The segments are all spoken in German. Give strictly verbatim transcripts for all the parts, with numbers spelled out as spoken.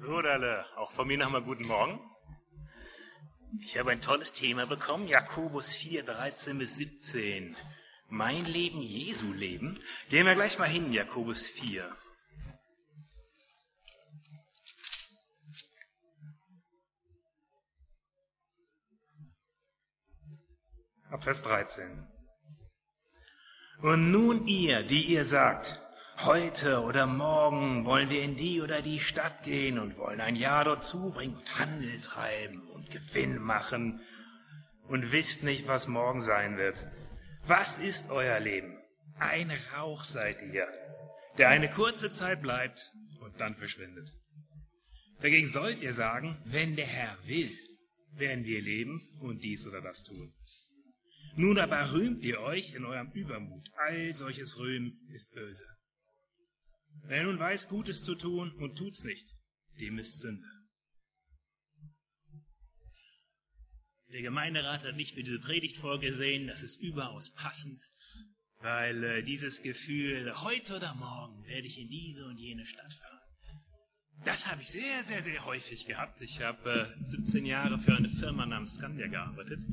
So, Dalle, auch von mir nochmal guten Morgen. Ich habe ein tolles Thema bekommen, Jakobus vier, dreizehn bis siebzehn. Mein Leben, Jesu Leben. Gehen wir gleich mal hin, Jakobus vier. Ab Vers dreizehn. Und nun ihr, die ihr sagt, heute oder morgen wollen wir in die oder die Stadt gehen und wollen ein Jahr dort zubringen und Handel treiben und Gewinn machen und wisst nicht, was morgen sein wird. Was ist euer Leben? Ein Rauch seid ihr, der eine kurze Zeit bleibt und dann verschwindet. Dagegen sollt ihr sagen, wenn der Herr will, werden wir leben und dies oder das tun. Nun aber rühmt ihr euch in eurem Übermut. All solches Rühmen ist böse. Wer nun weiß, Gutes zu tun und tut's nicht, dem ist Sünde. Der Gemeinderat hat nicht für diese Predigt vorgesehen, das ist überaus passend, weil äh, dieses Gefühl, heute oder morgen werde ich in diese und jene Stadt fahren, das habe ich sehr, sehr, sehr häufig gehabt. Ich habe äh, siebzehn Jahre für eine Firma namens Scandia gearbeitet.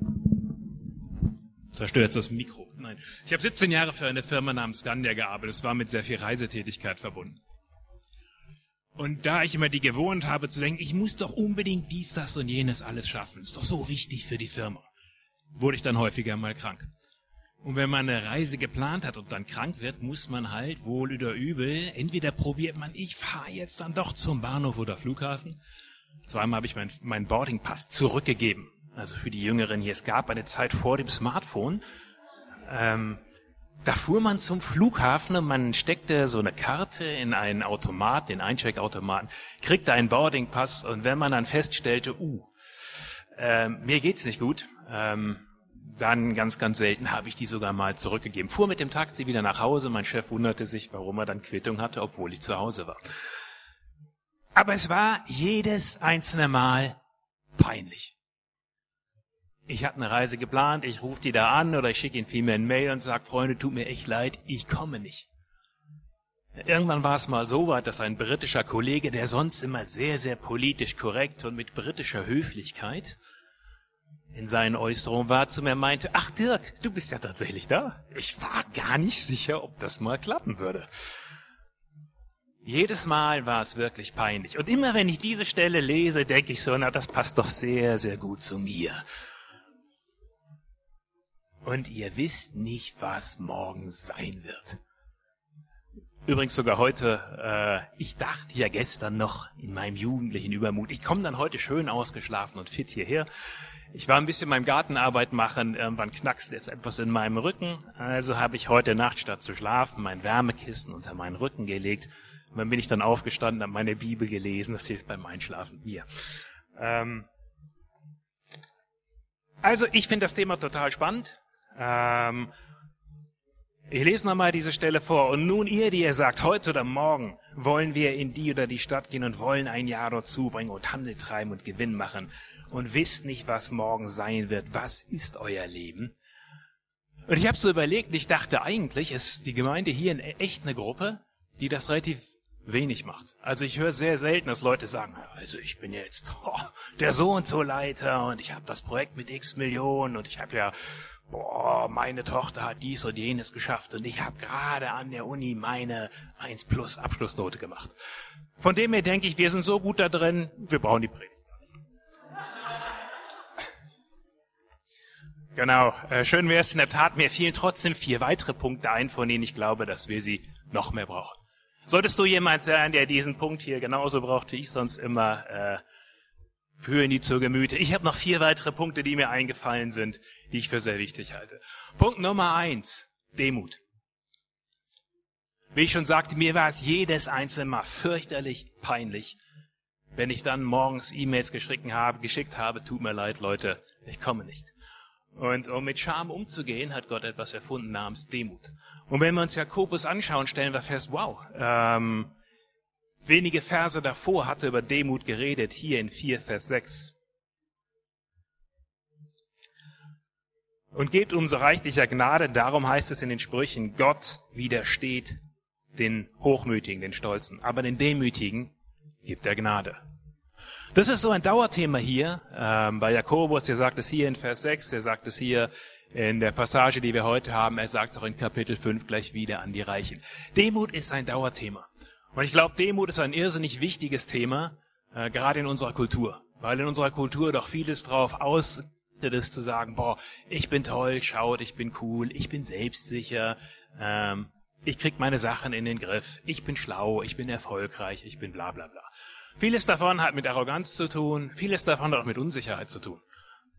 Zerstört das Mikro. Nein. Ich habe siebzehn Jahre für eine Firma namens Scandia gearbeitet. Es war mit sehr viel Reisetätigkeit verbunden. Und da ich immer die Gewohnheit habe zu denken, ich muss doch unbedingt dies, das und jenes alles schaffen, ist doch so wichtig für die Firma, wurde ich dann häufiger mal krank. Und wenn man eine Reise geplant hat und dann krank wird, muss man halt wohl oder übel, entweder probiert man, ich fahre jetzt dann doch zum Bahnhof oder Flughafen. Zweimal habe ich meinen mein Boardingpass zurückgegeben. Also für die Jüngeren hier, es gab eine Zeit vor dem Smartphone, ähm, da fuhr man zum Flughafen und man steckte so eine Karte in einen Automaten, den Eincheckautomaten, kriegte einen Boardingpass und wenn man dann feststellte, uh, ähm, mir geht's nicht gut, ähm, dann ganz, ganz selten habe ich die sogar mal zurückgegeben. Fuhr mit dem Taxi wieder nach Hause, mein Chef wunderte sich, warum er dann Quittung hatte, obwohl ich zu Hause war. Aber es war jedes einzelne Mal peinlich. Ich habe eine Reise geplant, ich rufe die da an oder ich schicke ihnen vielmehr eine Mail und sage, Freunde, tut mir echt leid, ich komme nicht. Irgendwann war es mal so weit, dass ein britischer Kollege, der sonst immer sehr, sehr politisch korrekt und mit britischer Höflichkeit in seinen Äußerungen war, zu mir meinte, ach Dirk, du bist ja tatsächlich da. Ich war gar nicht sicher, ob das mal klappen würde. Jedes Mal war es wirklich peinlich. Und immer wenn ich diese Stelle lese, denke ich so, na, das passt doch sehr, sehr gut zu mir. Und ihr wisst nicht, was morgen sein wird. Übrigens sogar heute, äh, ich dachte ja gestern noch in meinem jugendlichen Übermut, ich komme dann heute schön ausgeschlafen und fit hierher. Ich war ein bisschen beim Gartenarbeit machen, irgendwann knackste es etwas in meinem Rücken. Also habe ich heute Nacht statt zu schlafen mein Wärmekissen unter meinen Rücken gelegt. Und dann bin ich dann aufgestanden, habe meine Bibel gelesen, das hilft beim Einschlafen mir. Ähm also ich finde das Thema total spannend. Ähm, ich lese nochmal diese Stelle vor. Und nun ihr, die ihr sagt, heute oder morgen wollen wir in die oder die Stadt gehen und wollen ein Jahr dort zubringen und Handel treiben und Gewinn machen und wisst nicht, was morgen sein wird. Was ist euer Leben? Und ich habe so überlegt, ich dachte eigentlich, ist die Gemeinde hier in echt eine Gruppe, die das relativ wenig macht. Also ich höre sehr selten, dass Leute sagen, also ich bin jetzt oh, der so und so Leiter und ich habe das Projekt mit x Millionen und ich habe ja boah, meine Tochter hat dies und jenes geschafft und ich habe gerade an der Uni meine eins plus Abschlussnote gemacht. Von dem her denke ich, wir sind so gut da drin, wir brauchen die Predigt. Genau, äh, schön wäre es in der Tat, mir fielen trotzdem vier weitere Punkte ein, von denen ich glaube, dass wir sie noch mehr brauchen. Solltest du jemand sein, der diesen Punkt hier genauso braucht wie ich sonst immer, äh, führen die zur Gemüte. Ich habe noch vier weitere Punkte, die mir eingefallen sind, die ich für sehr wichtig halte. Punkt Nummer eins, Demut. Wie ich schon sagte, mir war es jedes einzelne Mal fürchterlich peinlich, wenn ich dann morgens E-Mails geschickt habe, geschickt habe, tut mir leid, Leute, ich komme nicht. Und um mit Scham umzugehen, hat Gott etwas erfunden namens Demut. Und wenn wir uns Jakobus anschauen, stellen wir fest, wow, ähm, wenige Verse davor hat er über Demut geredet, hier in vier, Vers sechs. Und gebt umso reichlicher Gnade, darum heißt es in den Sprüchen, Gott widersteht den Hochmütigen, den Stolzen, aber den Demütigen gibt er Gnade. Das ist so ein Dauerthema hier ähm, bei Jakobus. Er sagt es hier in Vers sechs, er sagt es hier in der Passage, die wir heute haben. Er sagt es auch in Kapitel fünf gleich wieder an die Reichen. Demut ist ein Dauerthema. Und ich glaube, Demut ist ein irrsinnig wichtiges Thema, äh, gerade in unserer Kultur. Weil in unserer Kultur doch vieles drauf aus ist, zu sagen, boah, ich bin toll, schaut, ich bin cool, ich bin selbstsicher, ähm, ich krieg meine Sachen in den Griff, ich bin schlau, ich bin erfolgreich, ich bin bla bla bla. Vieles davon hat mit Arroganz zu tun, vieles davon hat auch mit Unsicherheit zu tun.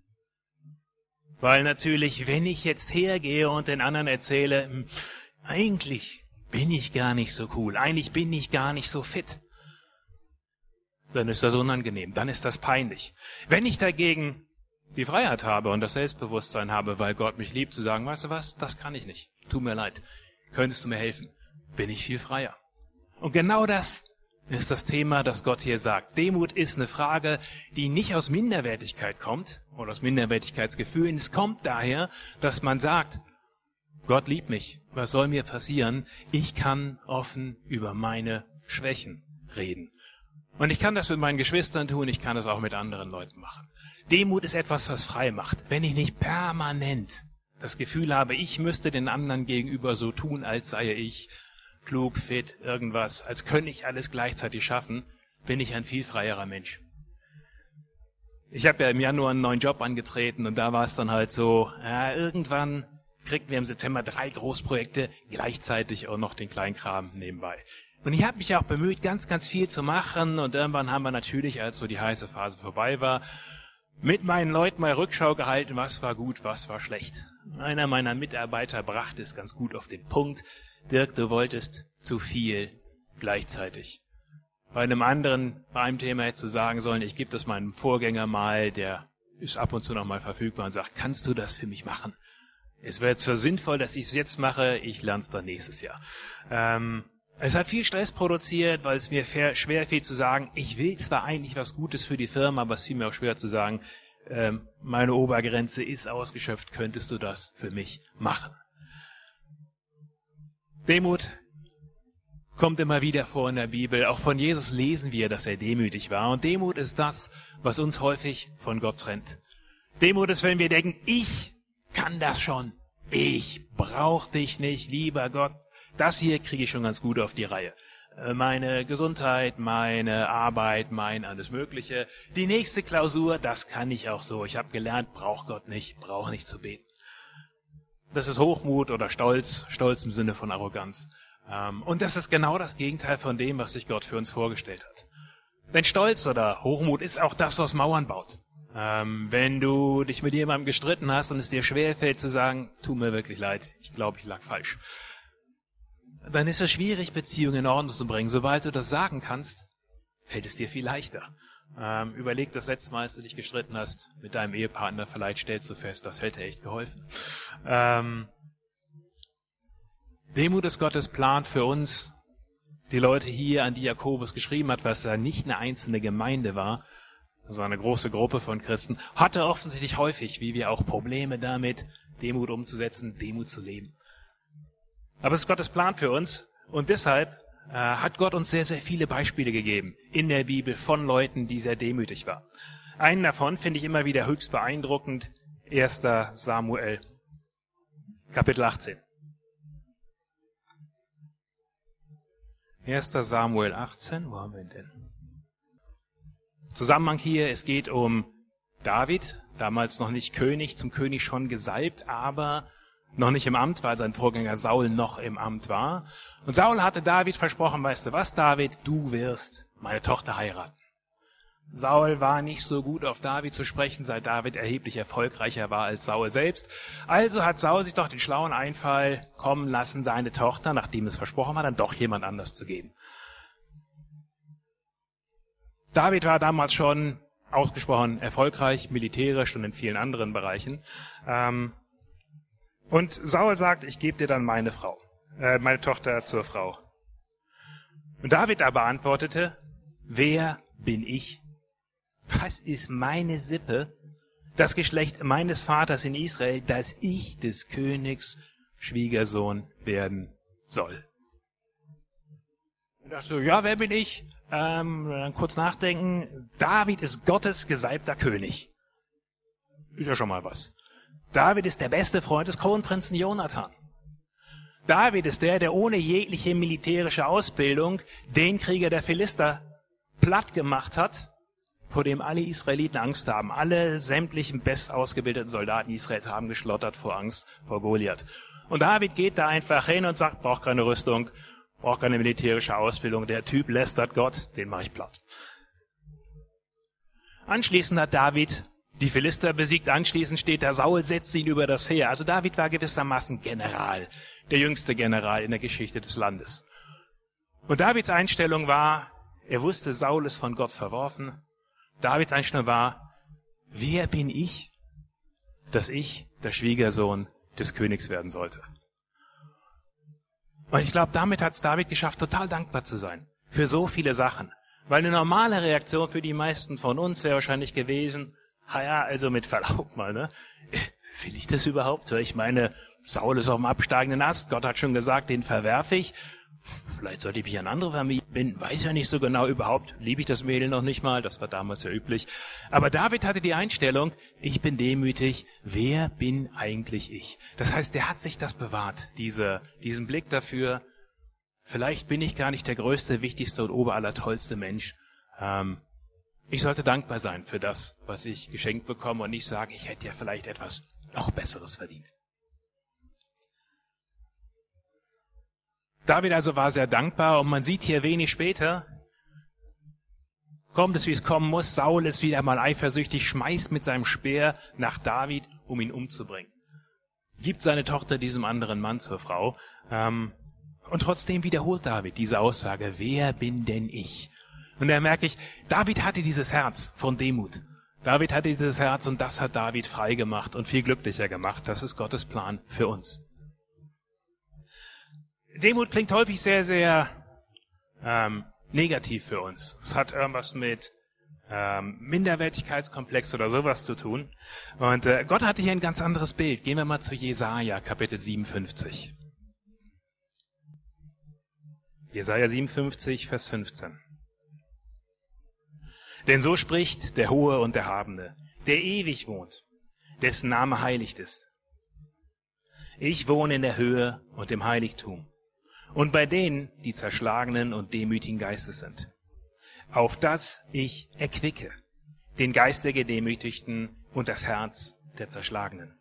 Weil natürlich, wenn ich jetzt hergehe und den anderen erzähle, eigentlich bin ich gar nicht so cool, eigentlich bin ich gar nicht so fit, dann ist das unangenehm, dann ist das peinlich. Wenn ich dagegen die Freiheit habe und das Selbstbewusstsein habe, weil Gott mich liebt, zu sagen, weißt du was, das kann ich nicht, tut mir leid, könntest du mir helfen, bin ich viel freier. Und genau das ist das Thema, das Gott hier sagt. Demut ist eine Frage, die nicht aus Minderwertigkeit kommt oder aus Minderwertigkeitsgefühlen. Es kommt daher, dass man sagt, Gott liebt mich, was soll mir passieren? Ich kann offen über meine Schwächen reden. Und ich kann das mit meinen Geschwistern tun, ich kann das auch mit anderen Leuten machen. Demut ist etwas, was frei macht. Wenn ich nicht permanent das Gefühl habe, ich müsste den anderen gegenüber so tun, als sei ich klug, fit, irgendwas, als könnte ich alles gleichzeitig schaffen, bin ich ein viel freierer Mensch. Ich habe ja im Januar einen neuen Job angetreten und da war es dann halt so, ja, irgendwann kriegten wir im September drei Großprojekte gleichzeitig und noch den Kleinkram nebenbei. Und ich habe mich auch bemüht, ganz, ganz viel zu machen und irgendwann haben wir natürlich, als so die heiße Phase vorbei war, mit meinen Leuten mal Rückschau gehalten, was war gut, was war schlecht. Einer meiner Mitarbeiter brachte es ganz gut auf den Punkt. Dirk, du wolltest zu viel gleichzeitig. Bei einem anderen, bei einem Thema hättest du sagen sollen, ich gebe das meinem Vorgänger mal, der ist ab und zu noch mal verfügbar und sagt, kannst du das für mich machen? Es wäre zwar sinnvoll, dass ich es jetzt mache, ich lerne es dann nächstes Jahr. Ähm, es hat viel Stress produziert, weil es mir schwer fiel zu sagen, ich will zwar eigentlich was Gutes für die Firma, aber es fiel mir auch schwer zu sagen, ähm, meine Obergrenze ist ausgeschöpft, könntest du das für mich machen? Demut kommt immer wieder vor in der Bibel. Auch von Jesus lesen wir, dass er demütig war. Und Demut ist das, was uns häufig von Gott trennt. Demut ist, wenn wir denken, ich kann das schon. Ich brauche dich nicht, lieber Gott. Das hier kriege ich schon ganz gut auf die Reihe. Meine Gesundheit, meine Arbeit, mein alles Mögliche. Die nächste Klausur, das kann ich auch so. Ich habe gelernt, braucht Gott nicht, brauche nicht zu beten. Das ist Hochmut oder Stolz, Stolz im Sinne von Arroganz. Und das ist genau das Gegenteil von dem, was sich Gott für uns vorgestellt hat. Denn Stolz oder Hochmut ist auch das, was Mauern baut. Wenn du dich mit jemandem gestritten hast und es dir schwerfällt zu sagen, tut mir wirklich leid, ich glaube, ich lag falsch, dann ist es schwierig, Beziehungen in Ordnung zu bringen. Sobald du das sagen kannst, fällt es dir viel leichter. Ähm, überleg das letzte Mal, als du dich gestritten hast mit deinem Ehepartner, vielleicht stellst du fest, das hätte echt geholfen. Ähm, Demut ist Gottes Plan für uns, die Leute hier, an die Jakobus geschrieben hat, was ja nicht eine einzelne Gemeinde war, sondern eine große Gruppe von Christen, hatte offensichtlich häufig, wie wir auch, Probleme damit, Demut umzusetzen, Demut zu leben. Aber es ist Gottes Plan für uns und deshalb äh, hat Gott uns sehr, sehr viele Beispiele gegeben in der Bibel von Leuten, die sehr demütig waren. Einen davon finde ich immer wieder höchst beeindruckend, erster Samuel, Kapitel achtzehn. erster Samuel achtzehn, wo haben wir ihn denn? Zusammenhang hier, es geht um David, damals noch nicht König, zum König schon gesalbt, aber noch nicht im Amt, weil sein Vorgänger Saul noch im Amt war. Und Saul hatte David versprochen, weißt du was, David, du wirst meine Tochter heiraten. Saul war nicht so gut auf David zu sprechen, seit David erheblich erfolgreicher war als Saul selbst. Also hat Saul sich doch den schlauen Einfall kommen lassen, seine Tochter, nachdem es versprochen war, dann doch jemand anders zu geben. David war damals schon ausgesprochen erfolgreich, militärisch und in vielen anderen Bereichen. Ähm, Und Saul sagt, ich gebe dir dann meine Frau, äh, meine Tochter zur Frau. Und David aber antwortete, wer bin ich? Was ist meine Sippe, das Geschlecht meines Vaters in Israel, dass ich des Königs Schwiegersohn werden soll? Und dachte so, ja, wer bin ich? ähm, dann kurz nachdenken, David ist Gottes gesalbter König. Ist ja schon mal was. David ist der beste Freund des Kronprinzen Jonathan. David ist der, der ohne jegliche militärische Ausbildung den Krieger der Philister platt gemacht hat, vor dem alle Israeliten Angst haben. Alle sämtlichen bestausgebildeten Soldaten Israels haben geschlottert vor Angst vor Goliath. Und David geht da einfach hin und sagt, braucht keine Rüstung, braucht keine militärische Ausbildung. Der Typ lästert Gott, den mache ich platt. Anschließend hat David die Philister besiegt. Anschließend steht da, Saul setzt ihn über das Heer. Also David war gewissermaßen General, der jüngste General in der Geschichte des Landes. Und Davids Einstellung war, er wusste, Saul ist von Gott verworfen. Davids Einstellung war, wer bin ich, dass ich der Schwiegersohn des Königs werden sollte? Und ich glaube, damit hat es David geschafft, total dankbar zu sein für so viele Sachen. Weil eine normale Reaktion für die meisten von uns wäre wahrscheinlich gewesen, ja, also mit Verlaub mal, ne? Will ich das überhaupt? Ich meine, Saul ist auf dem absteigenden Ast. Gott hat schon gesagt, den verwerfe ich. Vielleicht sollte ich mich an andere Familie binden. Weiß ja nicht so genau überhaupt. Liebe ich das Mädel noch nicht mal. Das war damals ja üblich. Aber David hatte die Einstellung, ich bin demütig. Wer bin eigentlich ich? Das heißt, der hat sich das bewahrt. Diese, diesen Blick dafür. Vielleicht bin ich gar nicht der größte, wichtigste und oberallertollste Mensch. Ähm, Ich sollte dankbar sein für das, was ich geschenkt bekomme und nicht sagen, ich hätte ja vielleicht etwas noch Besseres verdient. David also war sehr dankbar und man sieht hier wenig später, kommt es, wie es kommen muss, Saul ist wieder mal eifersüchtig, schmeißt mit seinem Speer nach David, um ihn umzubringen. Gibt seine Tochter diesem anderen Mann zur Frau. Ähm, und trotzdem wiederholt David diese Aussage, wer bin denn ich? Und da merke ich, David hatte dieses Herz von Demut. David hatte dieses Herz und das hat David frei gemacht und viel glücklicher gemacht. Das ist Gottes Plan für uns. Demut klingt häufig sehr, sehr ähm, negativ für uns. Es hat irgendwas mit ähm, Minderwertigkeitskomplex oder sowas zu tun. Und äh, Gott hatte hier ein ganz anderes Bild. Gehen wir mal zu Jesaja, Kapitel siebenundfünfzig. Jesaja siebenundfünfzig, Vers fünfzehn. Denn so spricht der Hohe und der Habende, der ewig wohnt, dessen Name heiligt ist. Ich wohne in der Höhe und im Heiligtum und bei denen, die zerschlagenen und demütigen Geistes sind, auf das ich erquicke, den Geist der Gedemütigten und das Herz der Zerschlagenen.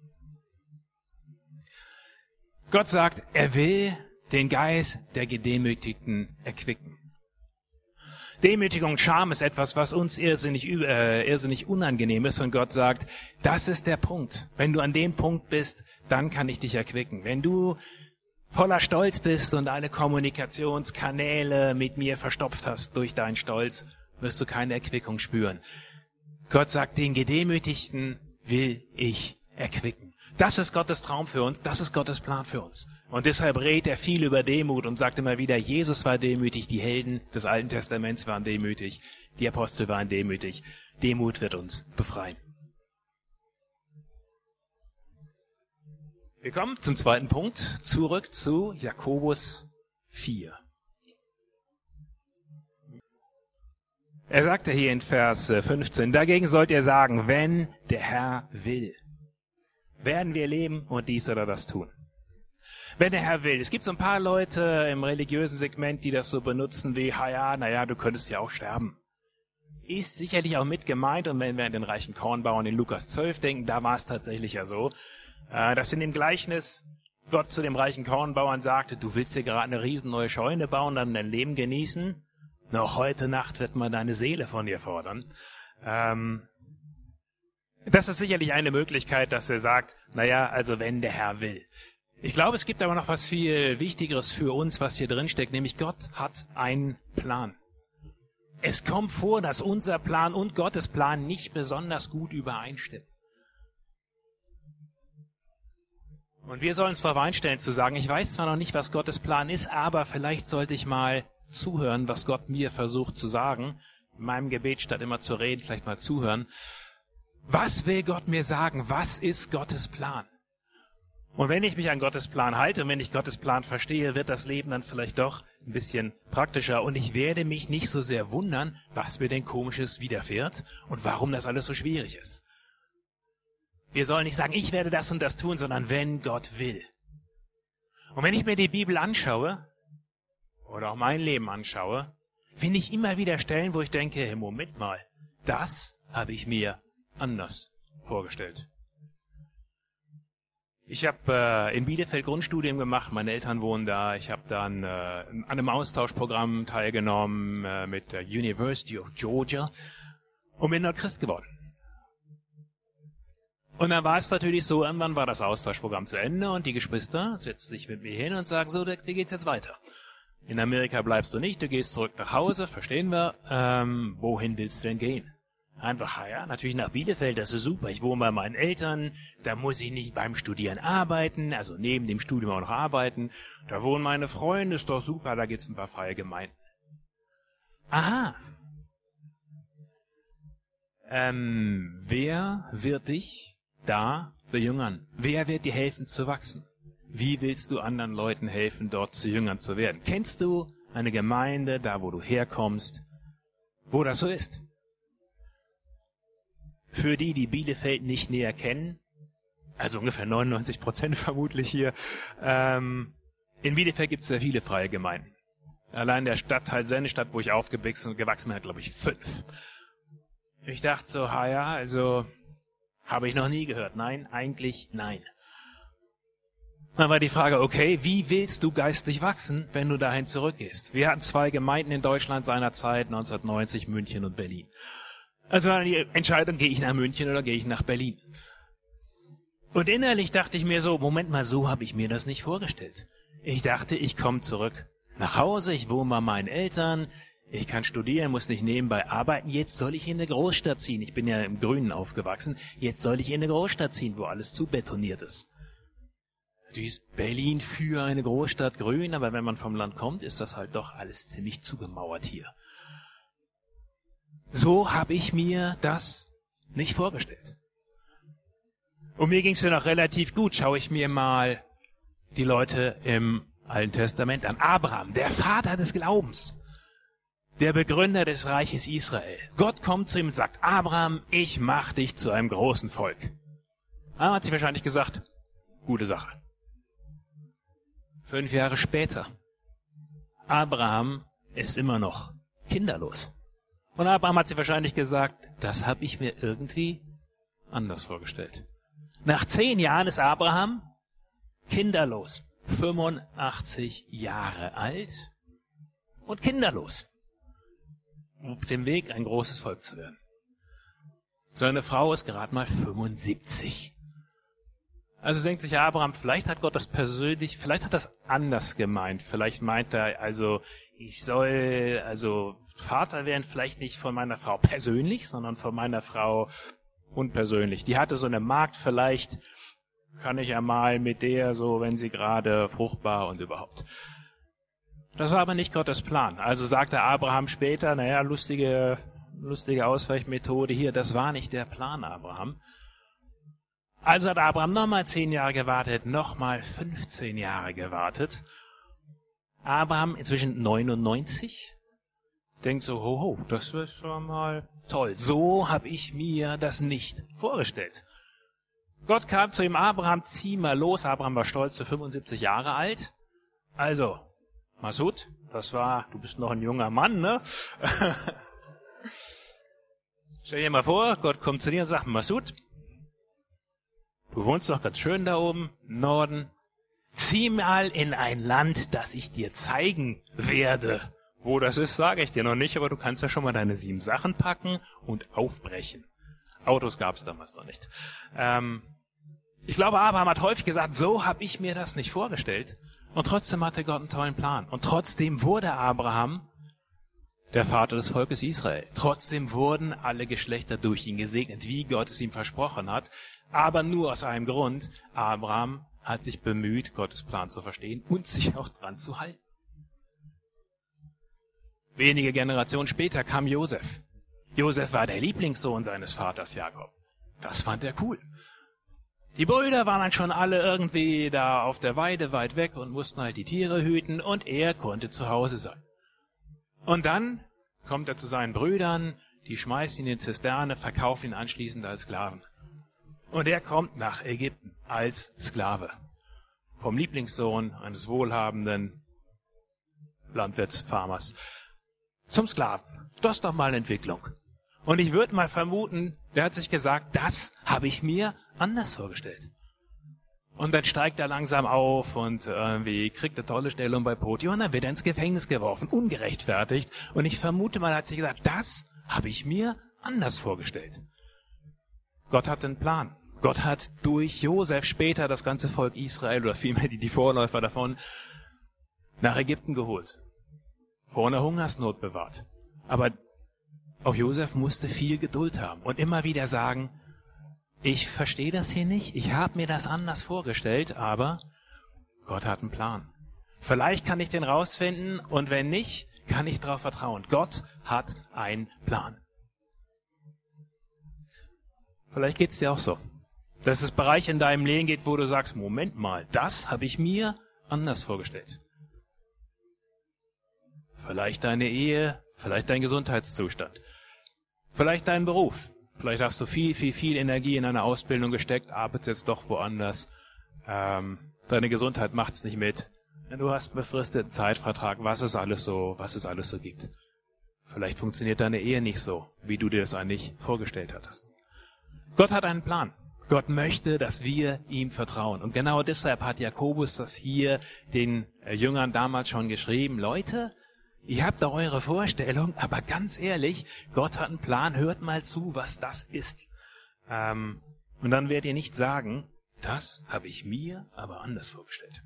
Gott sagt, er will den Geist der Gedemütigten erquicken. Demütigung und Scham ist etwas, was uns irrsinnig, äh, irrsinnig unangenehm ist. Und Gott sagt, das ist der Punkt. Wenn du an dem Punkt bist, dann kann ich dich erquicken. Wenn du voller Stolz bist und alle Kommunikationskanäle mit mir verstopft hast durch deinen Stolz, wirst du keine Erquickung spüren. Gott sagt, den Gedemütigten will ich erquicken. Das ist Gottes Traum für uns, das ist Gottes Plan für uns. Und deshalb redet er viel über Demut und sagt immer wieder, Jesus war demütig, die Helden des Alten Testaments waren demütig, die Apostel waren demütig. Demut wird uns befreien. Wir kommen zum zweiten Punkt, zurück zu Jakobus vier. Er sagte hier in Vers fünfzehn, dagegen sollt ihr sagen, wenn der Herr will, werden wir leben und dies oder das tun. Wenn der Herr will. Es gibt so ein paar Leute im religiösen Segment, die das so benutzen wie, ha ja, naja, du könntest ja auch sterben. Ist sicherlich auch mit gemeint, und wenn wir an den reichen Kornbauern in Lukas zwölf denken, da war es tatsächlich ja so, dass in dem Gleichnis Gott zu dem reichen Kornbauern sagte, du willst dir gerade eine riesen neue Scheune bauen, dann dein Leben genießen. Noch heute Nacht wird man deine Seele von dir fordern. Ähm, Das ist sicherlich eine Möglichkeit, dass er sagt, naja, also wenn der Herr will. Ich glaube, es gibt aber noch was viel Wichtigeres für uns, was hier drin steckt, nämlich Gott hat einen Plan. Es kommt vor, dass unser Plan und Gottes Plan nicht besonders gut übereinstimmen. Und wir sollen uns darauf einstellen zu sagen, ich weiß zwar noch nicht, was Gottes Plan ist, aber vielleicht sollte ich mal zuhören, was Gott mir versucht zu sagen. In meinem Gebet statt immer zu reden, vielleicht mal zuhören. Was will Gott mir sagen? Was ist Gottes Plan? Und wenn ich mich an Gottes Plan halte und wenn ich Gottes Plan verstehe, wird das Leben dann vielleicht doch ein bisschen praktischer und ich werde mich nicht so sehr wundern, was mir denn Komisches widerfährt und warum das alles so schwierig ist. Wir sollen nicht sagen, ich werde das und das tun, sondern wenn Gott will. Und wenn ich mir die Bibel anschaue oder auch mein Leben anschaue, finde ich immer wieder Stellen, wo ich denke, hey, Moment mal, das habe ich mir anders vorgestellt. Ich habe äh, in Bielefeld Grundstudium gemacht, meine Eltern wohnen da. Ich habe dann äh, an einem Austauschprogramm teilgenommen äh, mit der University of Georgia und bin dort Christ geworden. Und dann war es natürlich so, irgendwann war das Austauschprogramm zu Ende und die Geschwister setzten sich mit mir hin und sagen, so, wie geht's jetzt weiter? In Amerika bleibst du nicht, du gehst zurück nach Hause, verstehen wir. Ähm, wohin willst du denn gehen? Einfach, ja, natürlich nach Bielefeld, das ist super. Ich wohne bei meinen Eltern, da muss ich nicht beim Studieren arbeiten, also neben dem Studium auch noch arbeiten. Da wohnen meine Freunde, ist doch super, da gibt's ein paar freie Gemeinden. Aha. Ähm, wer wird dich da bejüngern? Wer wird dir helfen zu wachsen? Wie willst du anderen Leuten helfen, dort zu Jüngern zu werden? Kennst du eine Gemeinde, da wo du herkommst, wo das so ist? Für die, die Bielefeld nicht näher kennen, also ungefähr neunundneunzig Prozent vermutlich hier, ähm, in Bielefeld gibt es sehr viele freie Gemeinden. Allein der Stadtteil Sennestadt, wo ich aufgewachsen und gewachsen bin, hat, glaube ich, fünf. Ich dachte so, ha ja, also habe ich noch nie gehört. Nein, eigentlich nein. Dann war die Frage, okay, wie willst du geistlich wachsen, wenn du dahin zurückgehst? Wir hatten zwei Gemeinden in Deutschland seinerzeit, neunzehnhundertneunzig, München und Berlin. Also war die Entscheidung, gehe ich nach München oder gehe ich nach Berlin? Und innerlich dachte ich mir so, Moment mal, so habe ich mir das nicht vorgestellt. Ich dachte, ich komme zurück nach Hause, ich wohne bei meinen Eltern, ich kann studieren, muss nicht nebenbei arbeiten. Jetzt soll ich in eine Großstadt ziehen. Ich bin ja im Grünen aufgewachsen. Jetzt soll ich in eine Großstadt ziehen, wo alles zu betoniert ist. Natürlich ist Berlin für eine Großstadt grün, aber wenn man vom Land kommt, ist das halt doch alles ziemlich zugemauert hier. So habe ich mir das nicht vorgestellt. Und mir ging es ja noch relativ gut. Schaue ich mir mal die Leute im Alten Testament an. Abraham, der Vater des Glaubens, der Begründer des Reiches Israel. Gott kommt zu ihm und sagt, Abraham, ich mache dich zu einem großen Volk. Abraham hat sich wahrscheinlich gesagt, gute Sache. Fünf Jahre später, Abraham ist immer noch kinderlos. Und Abraham hat sich wahrscheinlich gesagt, das habe ich mir irgendwie anders vorgestellt. Nach zehn Jahren ist Abraham kinderlos, fünfundachtzig Jahre alt und kinderlos. Auf dem Weg, ein großes Volk zu werden. Seine Frau ist gerade mal fünfundsiebzig. Also denkt sich Abraham, vielleicht hat Gott das persönlich, vielleicht hat das anders gemeint. Vielleicht meint er, also ich soll, also Vater werden vielleicht nicht von meiner Frau persönlich, sondern von meiner Frau unpersönlich. Die hatte so eine Magd, vielleicht kann ich ja mal mit der so, wenn sie gerade fruchtbar und überhaupt. Das war aber nicht Gottes Plan. Also sagte Abraham später, naja, lustige, lustige Ausweichmethode hier, das war nicht der Plan, Abraham. Also hat Abraham nochmal zehn Jahre gewartet, nochmal fünfzehn Jahre gewartet. Abraham inzwischen neunundneunzig. Denkt so, ho, ho, das ist schon mal toll. So habe ich mir das nicht vorgestellt. Gott kam zu ihm, Abraham, zieh mal los. Abraham war stolz zu fünfundsiebzig Jahre alt. Also, Masud, das war, du bist noch ein junger Mann, ne? Stell dir mal vor, Gott kommt zu dir und sagt, Masud, du wohnst doch ganz schön da oben im Norden. Zieh mal in ein Land, das ich dir zeigen werde. Wo das ist, sage ich dir noch nicht, aber du kannst ja schon mal deine sieben Sachen packen und aufbrechen. Autos gab es damals noch nicht. Ähm, ich glaube, Abraham hat häufig gesagt, so habe ich mir das nicht vorgestellt. Und trotzdem hatte Gott einen tollen Plan. Und trotzdem wurde Abraham der Vater des Volkes Israel. Trotzdem wurden alle Geschlechter durch ihn gesegnet, wie Gott es ihm versprochen hat. Aber nur aus einem Grund. Abraham hat sich bemüht, Gottes Plan zu verstehen und sich auch dran zu halten. Wenige Generationen später kam Josef. Josef war der Lieblingssohn seines Vaters Jakob. Das fand er cool. Die Brüder waren dann schon alle irgendwie da auf der Weide weit weg und mussten halt die Tiere hüten und er konnte zu Hause sein. Und dann kommt er zu seinen Brüdern, die schmeißen ihn in die Zisterne, verkaufen ihn anschließend als Sklaven. Und er kommt nach Ägypten als Sklave. Vom Lieblingssohn eines wohlhabenden Landwirtsfarmers zum Sklaven. Das ist doch mal eine Entwicklung. Und ich würde mal vermuten, der hat sich gesagt, das habe ich mir anders vorgestellt. Und dann steigt er langsam auf und irgendwie kriegt eine tolle Stellung bei Potiphar und dann wird er ins Gefängnis geworfen, ungerechtfertigt. Und ich vermute mal, er hat sich gesagt, das habe ich mir anders vorgestellt. Gott hat einen Plan. Gott hat durch Josef später das ganze Volk Israel oder vielmehr die, die Vorläufer davon nach Ägypten geholt. Vor einer Hungersnot bewahrt. Aber auch Josef musste viel Geduld haben und immer wieder sagen, ich verstehe das hier nicht, ich habe mir das anders vorgestellt, aber Gott hat einen Plan. Vielleicht kann ich den rausfinden und wenn nicht, kann ich darauf vertrauen. Gott hat einen Plan. Vielleicht geht's dir auch so. Dass es Bereiche in deinem Leben geht, wo du sagst, Moment mal, das habe ich mir anders vorgestellt. Vielleicht deine Ehe, vielleicht dein Gesundheitszustand, vielleicht dein Beruf. Vielleicht hast du viel, viel, viel Energie in eine Ausbildung gesteckt, arbeitest jetzt doch woanders. Ähm, deine Gesundheit macht's nicht mit. Du hast einen befristeten Zeitvertrag, was es alles so, was es alles so gibt. Vielleicht funktioniert deine Ehe nicht so, wie du dir das eigentlich vorgestellt hattest. Gott hat einen Plan. Gott möchte, dass wir ihm vertrauen. Und genau deshalb hat Jakobus das hier den Jüngern damals schon geschrieben. Leute, ihr habt da eure Vorstellung, aber ganz ehrlich, Gott hat einen Plan, hört mal zu, was das ist. Ähm, und dann werdet ihr nicht sagen, das habe ich mir aber anders vorgestellt.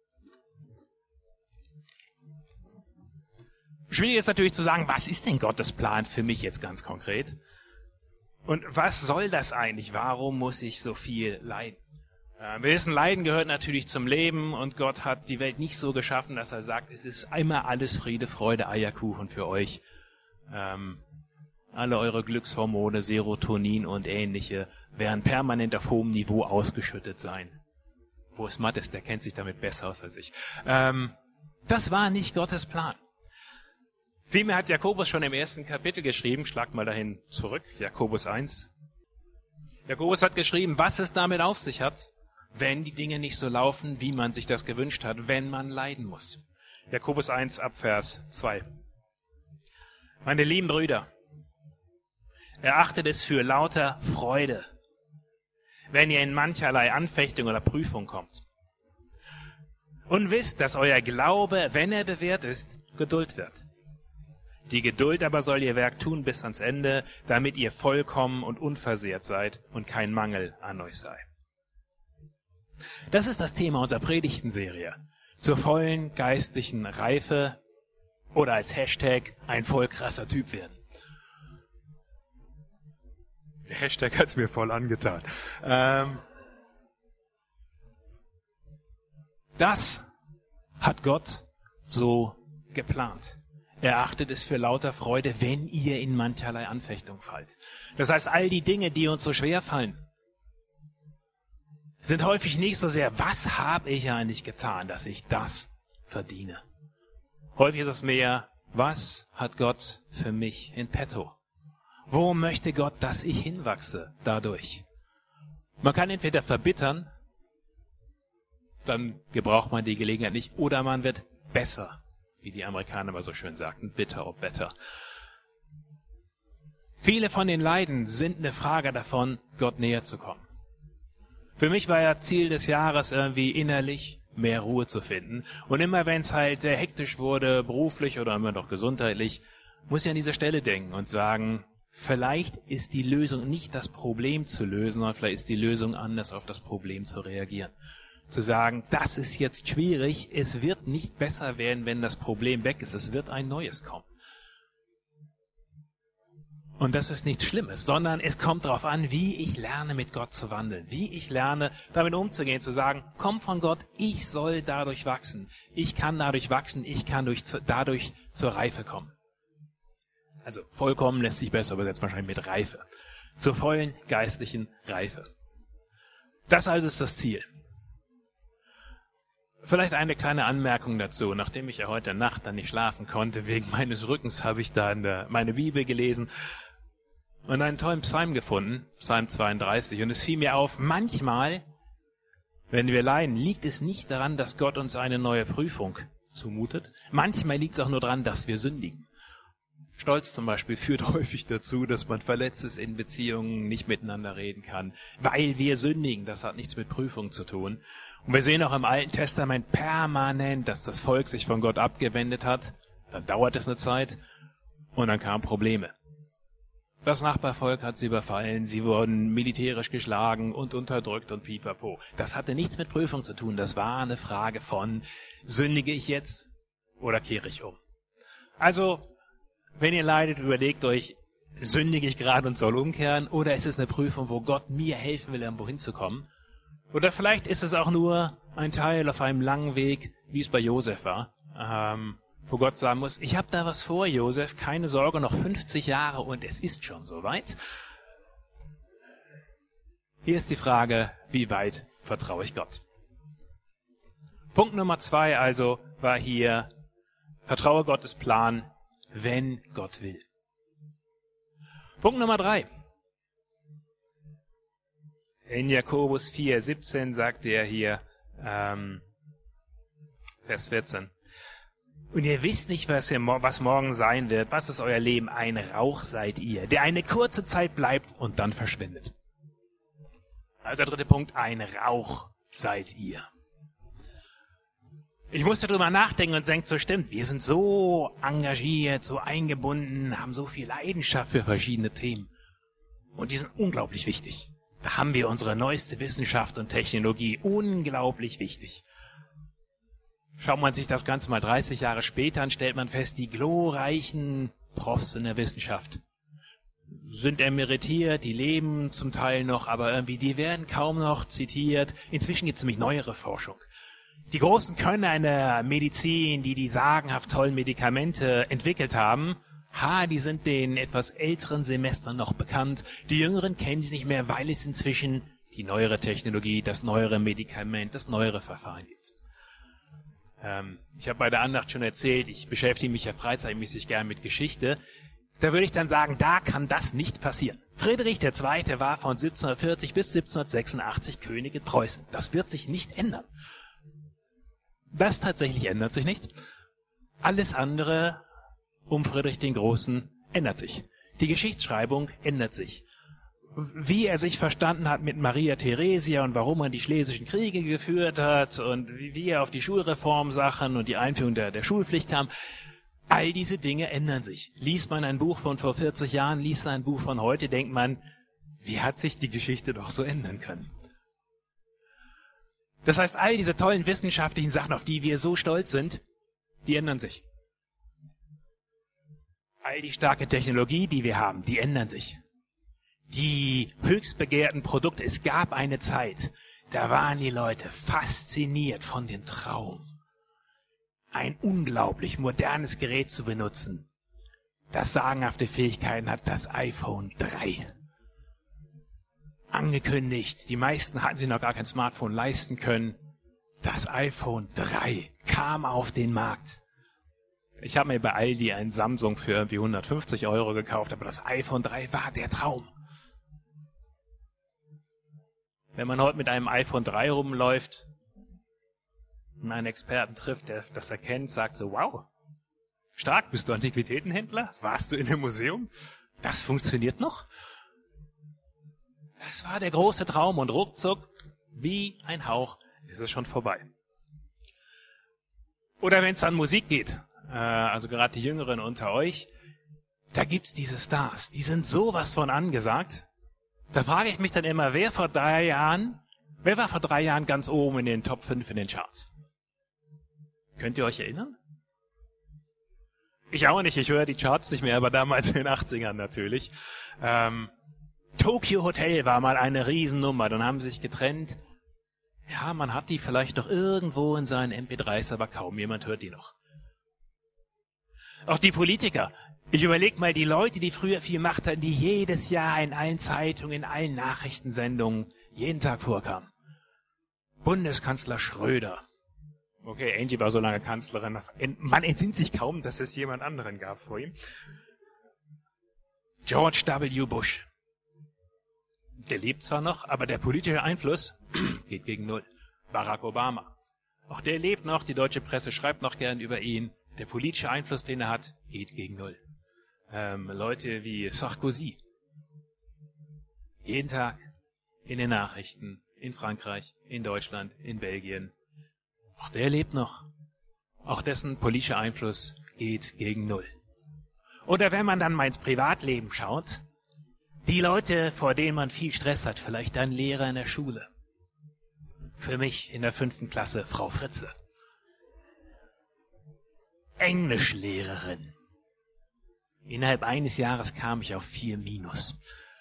Schwierig ist natürlich zu sagen, was ist denn Gottes Plan für mich jetzt ganz konkret? Und was soll das eigentlich? Warum muss ich so viel leiden? Äh, wir wissen, Leiden gehört natürlich zum Leben und Gott hat die Welt nicht so geschaffen, dass er sagt, es ist immer alles Friede, Freude, Eierkuchen für euch. Ähm, alle eure Glückshormone, Serotonin und ähnliche werden permanent auf hohem Niveau ausgeschüttet sein. Wo es Matt ist, der kennt sich damit besser aus als ich. Ähm, das war nicht Gottes Plan. Vielmehr hat Jakobus schon im ersten Kapitel geschrieben, schlag mal dahin zurück, Jakobus eins. Jakobus hat geschrieben, was es damit auf sich hat, wenn die Dinge nicht so laufen, wie man sich das gewünscht hat, wenn man leiden muss. Jakobus eins ab Vers zwei. Meine lieben Brüder, erachtet es für lauter Freude, wenn ihr in mancherlei Anfechtung oder Prüfung kommt. Und wisst, dass euer Glaube, wenn er bewährt ist, Geduld wird. Die Geduld aber soll ihr Werk tun bis ans Ende, damit ihr vollkommen und unversehrt seid und kein Mangel an euch sei. Das ist das Thema unserer Predigtenserie. Zur vollen geistlichen Reife oder als Hashtag ein voll krasser Typ werden. Der Hashtag hat's mir voll angetan. Ähm das hat Gott so geplant. Erachtet es für lauter Freude, wenn ihr in mancherlei Anfechtung fallt. Das heißt, all die Dinge, die uns so schwer fallen, sind häufig nicht so sehr, was habe ich eigentlich getan, dass ich das verdiene. Häufig ist es mehr, was hat Gott für mich in petto? Wo möchte Gott, dass ich hinwachse dadurch? Man kann entweder verbittern, dann gebraucht man die Gelegenheit nicht, oder man wird besser. Wie die Amerikaner immer so schön sagten, bitter or better. Viele von den Leiden sind eine Frage davon, Gott näher zu kommen. Für mich war ja Ziel des Jahres irgendwie innerlich mehr Ruhe zu finden. Und immer wenn es halt sehr hektisch wurde, beruflich oder immer noch gesundheitlich, muss ich an diese Stelle denken und sagen, vielleicht ist die Lösung nicht das Problem zu lösen, sondern vielleicht ist die Lösung anders auf das Problem zu reagieren. Zu sagen, das ist jetzt schwierig, es wird nicht besser werden, wenn das Problem weg ist, es wird ein neues kommen. Und das ist nichts Schlimmes, sondern es kommt darauf an, wie ich lerne, mit Gott zu wandeln, wie ich lerne, damit umzugehen, zu sagen, komm von Gott, ich soll dadurch wachsen, ich kann dadurch wachsen, ich kann durch, dadurch zur Reife kommen. Also vollkommen lässt sich besser übersetzen, wahrscheinlich mit Reife. Zur vollen geistlichen Reife. Das also ist das Ziel. Vielleicht eine kleine Anmerkung dazu. Nachdem ich ja heute Nacht dann nicht schlafen konnte, wegen meines Rückens, habe ich da in der, meine Bibel gelesen und einen tollen Psalm gefunden, Psalm zweiunddreißig. Und es fiel mir auf, manchmal, wenn wir leiden, liegt es nicht daran, dass Gott uns eine neue Prüfung zumutet. Manchmal liegt es auch nur daran, dass wir sündigen. Stolz zum Beispiel führt häufig dazu, dass man verletzt ist in Beziehungen, nicht miteinander reden kann, weil wir sündigen. Das hat nichts mit Prüfung zu tun. Und wir sehen auch im Alten Testament permanent, dass das Volk sich von Gott abgewendet hat. Dann dauert es eine Zeit und dann kamen Probleme. Das Nachbarvolk hat sie überfallen, sie wurden militärisch geschlagen und unterdrückt und pipapo. Das hatte nichts mit Prüfung zu tun. Das war eine Frage von, sündige ich jetzt oder kehre ich um? Also, wenn ihr leidet, überlegt euch, sündige ich gerade und soll umkehren, oder ist es eine Prüfung, wo Gott mir helfen will, irgendwo hinzukommen? Oder vielleicht ist es auch nur ein Teil auf einem langen Weg, wie es bei Josef war, ähm, wo Gott sagen muss, ich habe da was vor, Josef, keine Sorge, noch fünfzig Jahre und es ist schon soweit. Hier ist die Frage, wie weit vertraue ich Gott? Punkt Nummer zwei also war hier, vertraue Gottes Plan, wenn Gott will. Punkt Nummer drei. In Jakobus vier siebzehn sagt er hier, ähm, Vers vierzehn. Und ihr wisst nicht, was, ihr, was morgen sein wird. Was ist euer Leben? Ein Rauch seid ihr, der eine kurze Zeit bleibt und dann verschwindet. Also der dritte Punkt, ein Rauch seid ihr. Ich musste drüber nachdenken und denke, so stimmt, wir sind so engagiert, so eingebunden, haben so viel Leidenschaft für verschiedene Themen. Und die sind unglaublich wichtig. Da haben wir unsere neueste Wissenschaft und Technologie, unglaublich wichtig. Schaut man sich das Ganze mal dreißig Jahre später an, stellt man fest, die glorreichen Profs in der Wissenschaft sind emeritiert, die leben zum Teil noch, aber irgendwie, die werden kaum noch zitiert. Inzwischen gibt es nämlich neuere Forschung. Die großen Könner in der Medizin, die die sagenhaft tollen Medikamente entwickelt haben, ha, die sind den etwas älteren Semestern noch bekannt. Die Jüngeren kennen sie nicht mehr, weil es inzwischen die neuere Technologie, das neuere Medikament, das neuere Verfahren gibt. Ähm, ich habe bei der Andacht schon erzählt, ich beschäftige mich ja freizeitmäßig gern mit Geschichte. Da würde ich dann sagen, da kann das nicht passieren. Friedrich der Zweite war von siebzehnhundertvierzig bis siebzehnhundertsechsundachtzig König in Preußen. Das wird sich nicht ändern. Das tatsächlich ändert sich nicht. Alles andere um Friedrich den Großen ändert sich. Die Geschichtsschreibung ändert sich. Wie er sich verstanden hat mit Maria Theresia und warum er die Schlesischen Kriege geführt hat und wie er auf die Schulreformsachen und die Einführung der, der Schulpflicht kam, all diese Dinge ändern sich. Liest man ein Buch von vor vierzig Jahren, liest man ein Buch von heute, denkt man, wie hat sich die Geschichte doch so ändern können? Das heißt, all diese tollen wissenschaftlichen Sachen, auf die wir so stolz sind, die ändern sich. All die starke Technologie, die wir haben, die ändern sich. Die höchst begehrten Produkte, es gab eine Zeit, da waren die Leute fasziniert von dem Traum, ein unglaublich modernes Gerät zu benutzen, das sagenhafte Fähigkeiten hat, das iPhone drei. Angekündigt, die meisten hatten sich noch gar kein Smartphone leisten können. Das iPhone drei kam auf den Markt. Ich habe mir bei Aldi ein Samsung für irgendwie hundertfünfzig Euro gekauft, aber das iPhone drei war der Traum. Wenn man heute mit einem iPhone drei rumläuft und einen Experten trifft, der das erkennt, sagt so, wow, stark, bist du Antiquitätenhändler? Warst du in einem Museum? Das funktioniert noch? Das war der große Traum und ruckzuck, wie ein Hauch, ist es schon vorbei. Oder wenn es an Musik geht, äh, also gerade die Jüngeren unter euch, da gibt's diese Stars, die sind sowas von angesagt. Da frage ich mich dann immer, wer vor drei Jahren, wer war vor drei Jahren ganz oben in den Top fünf in den Charts? Könnt ihr euch erinnern? Ich auch nicht, ich höre die Charts nicht mehr, aber damals in den achtzigern natürlich. Ähm, Tokyo Hotel war mal eine Riesennummer, dann haben sie sich getrennt. Ja, man hat die vielleicht noch irgendwo in seinen M P dreis, aber kaum jemand hört die noch. Auch die Politiker. Ich überlege mal, die Leute, die früher viel Macht hatten, die jedes Jahr in allen Zeitungen, in allen Nachrichtensendungen jeden Tag vorkamen. Bundeskanzler Schröder. Okay, Angie war so lange Kanzlerin. Man entsinnt sich kaum, dass es jemand anderen gab vor ihm. George W. Bush. Der lebt zwar noch, aber der politische Einfluss geht gegen Null. Barack Obama. Auch der lebt noch, die deutsche Presse schreibt noch gern über ihn. Der politische Einfluss, den er hat, geht gegen Null. Ähm, Leute wie Sarkozy. Jeden Tag in den Nachrichten, in Frankreich, in Deutschland, in Belgien. Auch der lebt noch. Auch dessen politischer Einfluss geht gegen Null. Oder wenn man dann mal ins Privatleben schaut, die Leute, vor denen man viel Stress hat, vielleicht ein Lehrer in der Schule. Für mich in der fünften Klasse Frau Fritze. Englischlehrerin. Innerhalb eines Jahres kam ich auf vier Minus.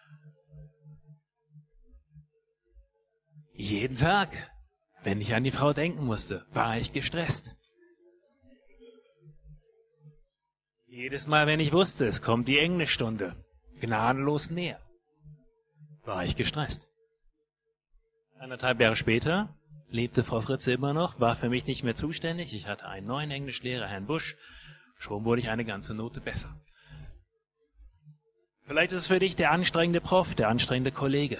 Jeden Tag, wenn ich an die Frau denken musste, war ich gestresst. Jedes Mal, wenn ich wusste, es kommt die Englischstunde, gnadenlos näher, war ich gestresst. Anderthalb Jahre später lebte Frau Fritze immer noch, war für mich nicht mehr zuständig. Ich hatte einen neuen Englischlehrer, Herrn Busch. Schon wurde ich eine ganze Note besser. Vielleicht ist es für dich der anstrengende Prof, der anstrengende Kollege.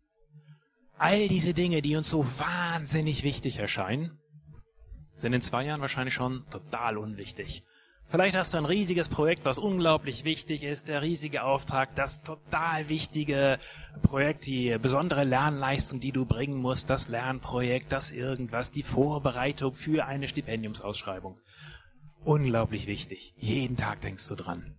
All diese Dinge, die uns so wahnsinnig wichtig erscheinen, sind in zwei Jahren wahrscheinlich schon total unwichtig. Vielleicht hast du ein riesiges Projekt, was unglaublich wichtig ist, der riesige Auftrag, das total wichtige Projekt, die besondere Lernleistung, die du bringen musst, das Lernprojekt, das irgendwas, die Vorbereitung für eine Stipendiumsausschreibung. Unglaublich wichtig. Jeden Tag denkst du dran.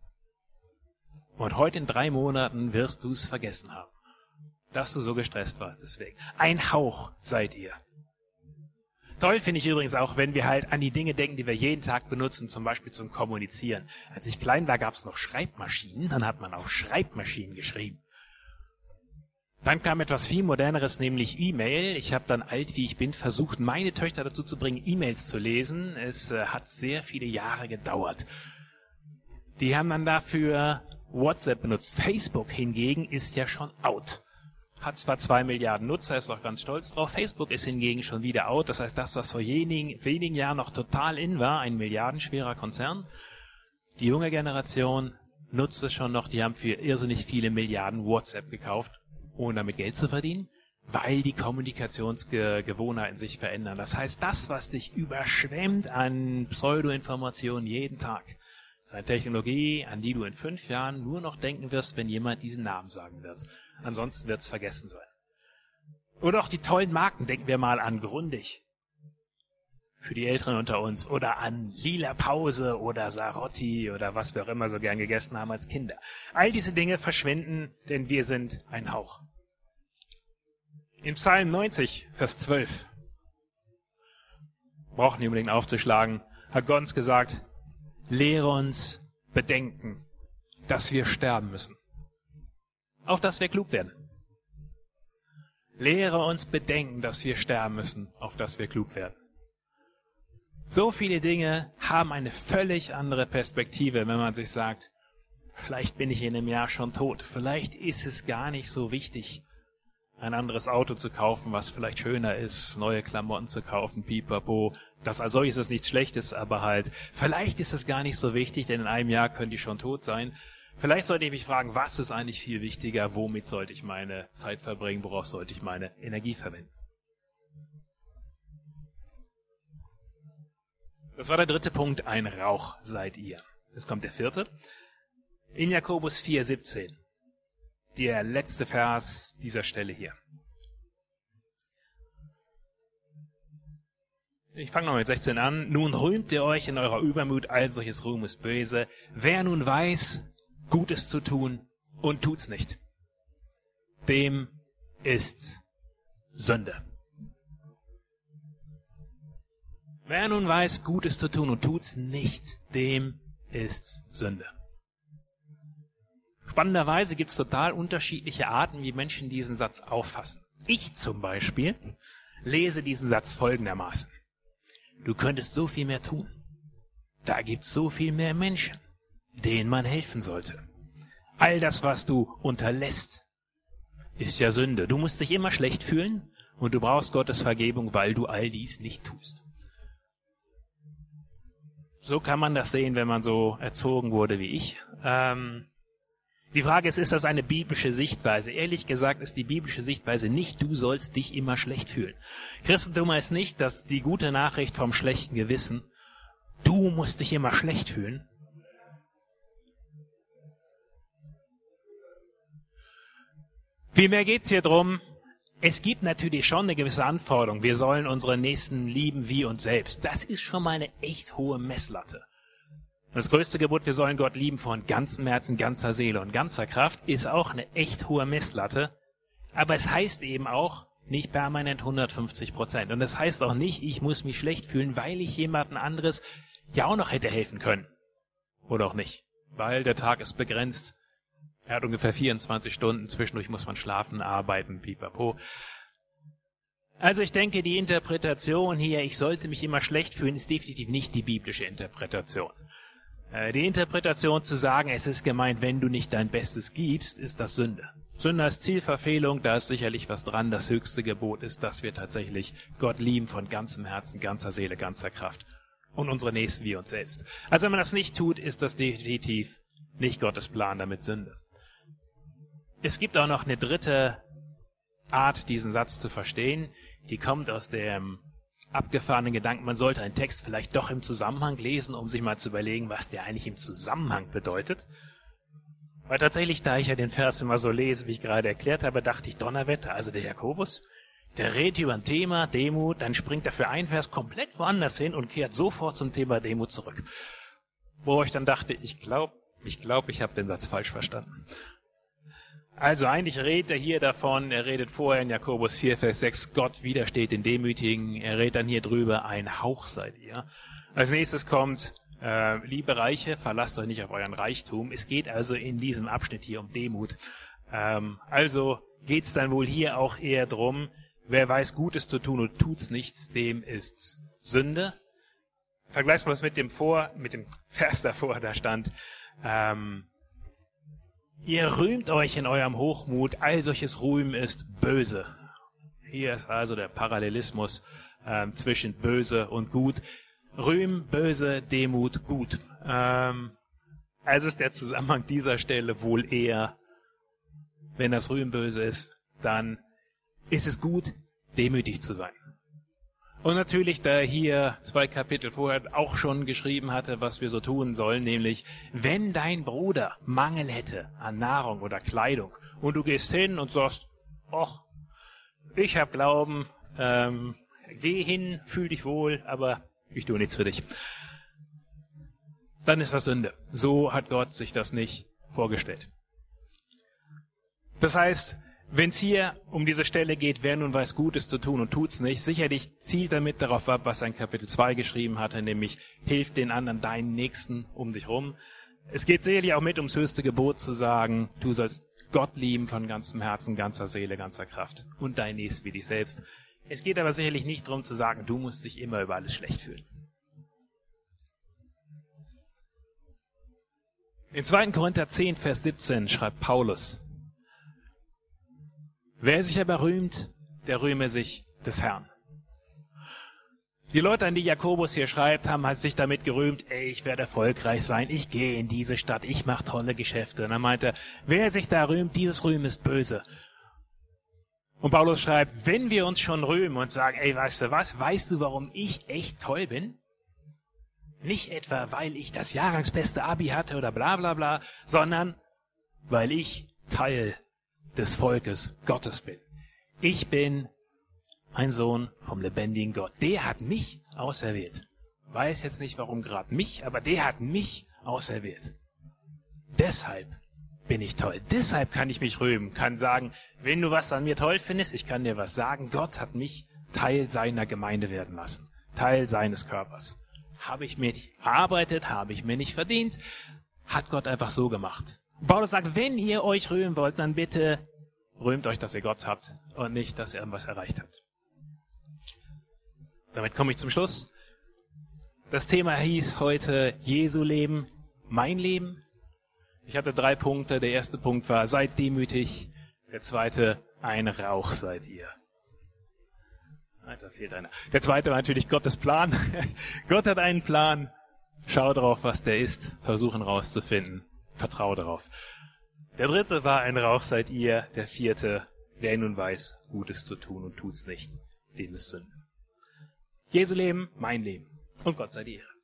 Und heute in drei Monaten wirst du es vergessen haben, dass du so gestresst warst deswegen. Ein Hauch seid ihr. Toll finde ich übrigens auch, wenn wir halt an die Dinge denken, die wir jeden Tag benutzen, zum Beispiel zum Kommunizieren. Als ich klein war, gab es noch Schreibmaschinen, dann hat man auf Schreibmaschinen geschrieben. Dann kam etwas viel Moderneres, nämlich E-Mail. Ich habe dann, alt wie ich bin, versucht, meine Töchter dazu zu bringen, E-Mails zu lesen. Es äh, hat sehr viele Jahre gedauert. Die haben dann dafür WhatsApp benutzt. Facebook hingegen ist ja schon out. Hat zwar zwei Milliarden Nutzer, ist auch ganz stolz drauf. Facebook ist hingegen schon wieder out. Das heißt, das, was vor wenigen, wenigen Jahren noch total in war, ein milliardenschwerer Konzern. Die junge Generation nutzt es schon noch. Die haben für irrsinnig viele Milliarden WhatsApp gekauft, ohne damit Geld zu verdienen, weil die Kommunikationsgewohnheiten sich verändern. Das heißt, das, was dich überschwemmt an Pseudo-Informationen jeden Tag, ist eine Technologie, an die du in fünf Jahren nur noch denken wirst, wenn jemand diesen Namen sagen wird. Ansonsten wird es vergessen sein. Oder auch die tollen Marken. Denken wir mal an Grundig. Für die Älteren unter uns. Oder an Lila Pause oder Sarotti oder was wir auch immer so gern gegessen haben als Kinder. All diese Dinge verschwinden, denn wir sind ein Hauch. Im Psalm neunzig, Vers zwölf, brauchen nicht unbedingt aufzuschlagen, hat Gott uns gesagt, lehre uns bedenken, dass wir sterben müssen, auf dass wir klug werden. Lehre uns bedenken, dass wir sterben müssen, auf dass wir klug werden. So viele Dinge haben eine völlig andere Perspektive, wenn man sich sagt, vielleicht bin ich in einem Jahr schon tot, vielleicht ist es gar nicht so wichtig, ein anderes Auto zu kaufen, was vielleicht schöner ist, neue Klamotten zu kaufen, pipapo. Das als solches ist nichts Schlechtes, aber halt, vielleicht ist es gar nicht so wichtig, denn in einem Jahr könnte ich schon tot sein. Vielleicht sollte ich mich fragen, was ist eigentlich viel wichtiger, womit sollte ich meine Zeit verbringen, worauf sollte ich meine Energie verwenden. Das war der dritte Punkt, ein Rauch seid ihr. Jetzt kommt der vierte. In Jakobus vier, siebzehn. Der letzte Vers dieser Stelle hier. Ich fange noch mit sechzehn an. Nun rühmt ihr euch in eurer Übermut, all solches Ruhm ist böse. Wer nun weiß, Gutes zu tun und tut's nicht, dem ist's Sünde. Wer nun weiß, Gutes zu tun und tut's nicht, dem ist's Sünde. Spannenderweise gibt es total unterschiedliche Arten, wie Menschen diesen Satz auffassen. Ich zum Beispiel lese diesen Satz folgendermaßen. Du könntest so viel mehr tun. Da gibt's so viel mehr Menschen, denen man helfen sollte. All das, was du unterlässt, ist ja Sünde. Du musst dich immer schlecht fühlen und du brauchst Gottes Vergebung, weil du all dies nicht tust. So kann man das sehen, wenn man so erzogen wurde wie ich. Ähm, die Frage ist, ist das eine biblische Sichtweise? Ehrlich gesagt ist die biblische Sichtweise nicht, du sollst dich immer schlecht fühlen. Christentum heißt nicht, dass die gute Nachricht vom schlechten Gewissen, du musst dich immer schlecht fühlen. Vielmehr geht es hier drum, es gibt natürlich schon eine gewisse Anforderung. Wir sollen unsere Nächsten lieben wie uns selbst. Das ist schon mal eine echt hohe Messlatte. Das größte Gebot, wir sollen Gott lieben von ganzem Herzen, ganzer Seele und ganzer Kraft, ist auch eine echt hohe Messlatte. Aber es heißt eben auch nicht permanent hundertfünfzig Prozent. Und das heißt auch nicht, ich muss mich schlecht fühlen, weil ich jemandem anderes ja auch noch hätte helfen können. Oder auch nicht. Weil der Tag ist begrenzt. Er hat ungefähr vierundzwanzig Stunden, zwischendurch muss man schlafen, arbeiten, pipapo. Also ich denke, die Interpretation hier, ich sollte mich immer schlecht fühlen, ist definitiv nicht die biblische Interpretation. Die Interpretation zu sagen, es ist gemeint, wenn du nicht dein Bestes gibst, ist das Sünde. Sünde ist Zielverfehlung, da ist sicherlich was dran. Das höchste Gebot ist, dass wir tatsächlich Gott lieben von ganzem Herzen, ganzer Seele, ganzer Kraft und unsere Nächsten wie uns selbst. Also wenn man das nicht tut, ist das definitiv nicht Gottes Plan, damit Sünde. Es gibt auch noch eine dritte Art, diesen Satz zu verstehen. Die kommt aus dem abgefahrenen Gedanken, man sollte einen Text vielleicht doch im Zusammenhang lesen, um sich mal zu überlegen, was der eigentlich im Zusammenhang bedeutet. Weil tatsächlich, da ich ja den Vers immer so lese, wie ich gerade erklärt habe, dachte ich, Donnerwetter, also der Jakobus, der redet über ein Thema, Demut, dann springt er für einen Vers komplett woanders hin und kehrt sofort zum Thema Demut zurück. Wo ich dann dachte, ich glaube, ich glaube, ich habe den Satz falsch verstanden. Also eigentlich redet er hier davon, er redet vorher in Jakobus vier, Vers sechs, Gott widersteht den Demütigen, er redet dann hier drüber, ein Hauch seid ihr. Als nächstes kommt, äh, liebe Reiche, verlasst euch nicht auf euren Reichtum. Es geht also in diesem Abschnitt hier um Demut. Ähm, also geht's dann wohl hier auch eher drum, wer weiß Gutes zu tun und tut's nichts, dem ist's Sünde. Vergleichen wir es mit dem vor, mit dem Vers davor, da stand, ähm, ihr rühmt euch in eurem Hochmut, all solches Ruhm ist böse. Hier ist also der Parallelismus ähm, zwischen böse und gut. Rühm, böse, Demut, gut. Ähm, also ist der Zusammenhang dieser Stelle wohl eher, wenn das Rühmen böse ist, dann ist es gut, demütig zu sein. Und natürlich, da er hier zwei Kapitel vorher auch schon geschrieben hatte, was wir so tun sollen, nämlich, wenn dein Bruder Mangel hätte an Nahrung oder Kleidung und du gehst hin und sagst, ach, ich hab Glauben, ähm, geh hin, fühl dich wohl, aber ich tue nichts für dich. Dann ist das Sünde. So hat Gott sich das nicht vorgestellt. Das heißt, wenn es hier um diese Stelle geht, wer nun weiß Gutes zu tun und tut's nicht, sicherlich zielt damit darauf ab, was er in Kapitel zwei geschrieben hatte, nämlich hilf den anderen, deinen Nächsten um dich rum. Es geht sicherlich auch mit ums höchste Gebot zu sagen, du sollst Gott lieben von ganzem Herzen, ganzer Seele, ganzer Kraft und dein Nächsten wie dich selbst. Es geht aber sicherlich nicht darum zu sagen, du musst dich immer über alles schlecht fühlen. In zweiten Korinther zehn, Vers siebzehn schreibt Paulus, wer sich aber rühmt, der rühme sich des Herrn. Die Leute, an die Jakobus hier schreibt, haben halt sich damit gerühmt, ey, ich werde erfolgreich sein, ich gehe in diese Stadt, ich mache tolle Geschäfte. Und er meinte, wer sich da rühmt, dieses Rühmen ist böse. Und Paulus schreibt, wenn wir uns schon rühmen und sagen, ey, weißt du was, weißt du, warum ich echt toll bin? Nicht etwa, weil ich das jahrgangsbeste Abi hatte oder bla bla bla, sondern weil ich Teil des Volkes Gottes bin. Ich bin ein Sohn vom lebendigen Gott. Der hat mich auserwählt. Weiß jetzt nicht, warum gerade mich, aber der hat mich auserwählt. Deshalb bin ich toll. Deshalb kann ich mich rühmen, kann sagen, wenn du was an mir toll findest, ich kann dir was sagen. Gott hat mich Teil seiner Gemeinde werden lassen. Teil seines Körpers. Habe ich mir nicht erarbeitet, habe ich mir nicht verdient, hat Gott einfach so gemacht. Paulus sagt, wenn ihr euch rühmen wollt, dann bitte rühmt euch, dass ihr Gott habt und nicht, dass ihr irgendwas erreicht habt. Damit komme ich zum Schluss. Das Thema hieß heute Jesu Leben, mein Leben. Ich hatte drei Punkte. Der erste Punkt war, seid demütig. Der zweite, ein Rauch seid ihr. Nein, da fehlt einer. Der zweite war natürlich Gottes Plan. Gott hat einen Plan. Schau drauf, was der ist. Versuchen rauszufinden. Vertrau darauf. Der dritte war, ein Rauch seid ihr. Der vierte, wer nun weiß, Gutes zu tun und tut's nicht, dem ist Sünde. Jesu Leben, mein Leben. Und Gott sei die Ehre.